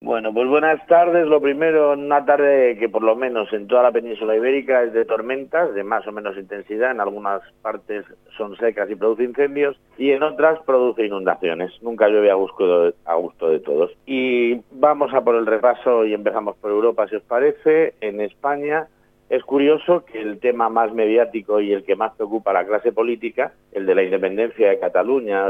Bueno, pues buenas tardes. Lo primero, una tarde que por lo menos en toda la península ibérica es de tormentas, de más o menos intensidad. En algunas partes son secas y produce incendios y en otras produce inundaciones. Nunca llueve a gusto de todos. Y vamos a por el repaso y empezamos por Europa, si os parece. En España es curioso que el tema más mediático y el que más preocupa a la clase política, el de la independencia de Cataluña,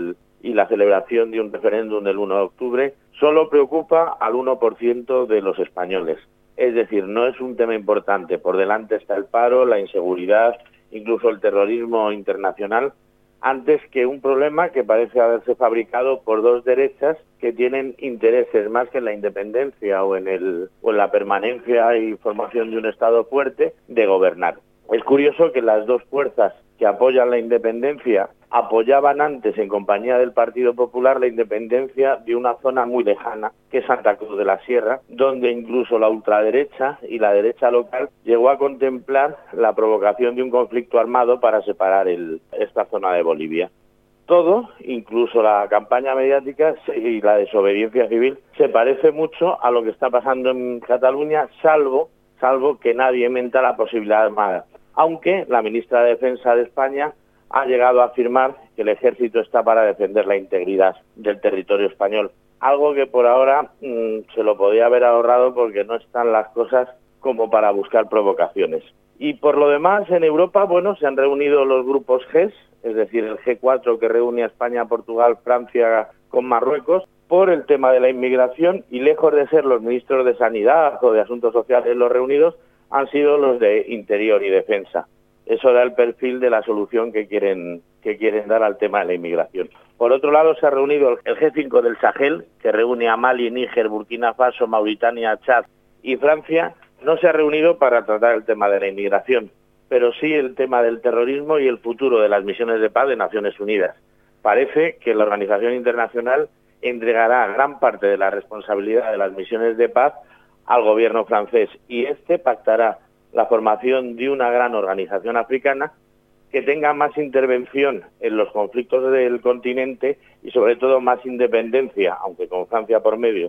y la celebración de un referéndum del 1 de octubre, solo preocupa al 1% de los españoles. Es decir, no es un tema importante. Por delante está el paro, la inseguridad, incluso el terrorismo internacional, antes que un problema que parece haberse fabricado por dos derechas que tienen intereses más que en la independencia o en la permanencia y formación de un Estado fuerte de gobernar. Es curioso que las dos fuerzas que apoyan la independencia apoyaban antes, en compañía del Partido Popular, la independencia de una zona muy lejana, que es Santa Cruz de la Sierra, donde incluso la ultraderecha y la derecha local llegó a contemplar la provocación de un conflicto armado para separar esta zona de Bolivia. Todo, incluso la campaña mediática y la desobediencia civil, se parece mucho a lo que está pasando en Cataluña, salvo que nadie menta la posibilidad armada. Aunque la ministra de Defensa de España ha llegado a afirmar que el ejército está para defender la integridad del territorio español. Algo que por ahora se lo podía haber ahorrado porque no están las cosas como para buscar provocaciones. Y por lo demás, en Europa, bueno, se han reunido los grupos GES, es decir, el G4 que reúne a España, Portugal, Francia con Marruecos, por el tema de la inmigración, y lejos de ser los ministros de Sanidad o de Asuntos Sociales los reunidos, han sido los de Interior y Defensa. Eso da el perfil de la solución que quieren dar al tema de la inmigración. Por otro lado, se ha reunido el G5 del Sahel, que reúne a Mali, Níger, Burkina Faso, Mauritania, Chad y Francia. No se ha reunido para tratar el tema de la inmigración, pero sí el tema del terrorismo y el futuro de las misiones de paz de Naciones Unidas. Parece que la organización internacional entregará gran parte de la responsabilidad de las misiones de paz al gobierno francés, y este pactará la formación de una gran organización africana que tenga más intervención en los conflictos del continente y sobre todo más independencia, aunque con Francia por medio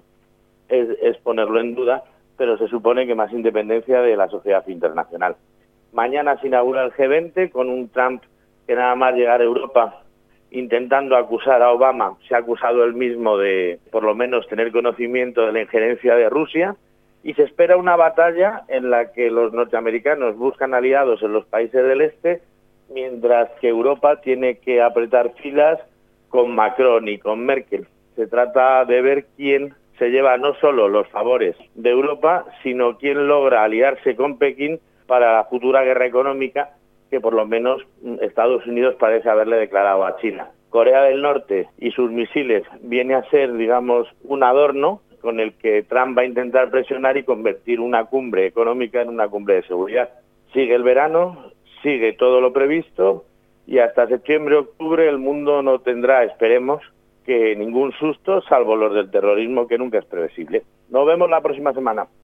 es ponerlo en duda, pero se supone que más independencia de la sociedad internacional. Mañana se inaugura el G20 con un Trump que nada más llegar a Europa intentando acusar a Obama, se ha acusado él mismo de por lo menos tener conocimiento de la injerencia de Rusia, y se espera una batalla en la que los norteamericanos buscan aliados en los países del este, mientras que Europa tiene que apretar filas con Macron y con Merkel. Se trata de ver quién se lleva no solo los favores de Europa, sino quién logra aliarse con Pekín para la futura guerra económica que por lo menos Estados Unidos parece haberle declarado a China. Corea del Norte y sus misiles viene a ser, digamos, un adorno con el que Trump va a intentar presionar y convertir una cumbre económica en una cumbre de seguridad. Sigue el verano, sigue todo lo previsto y hasta septiembre-octubre el mundo no tendrá, esperemos, que ningún susto, salvo los del terrorismo, que nunca es previsible. Nos vemos la próxima semana.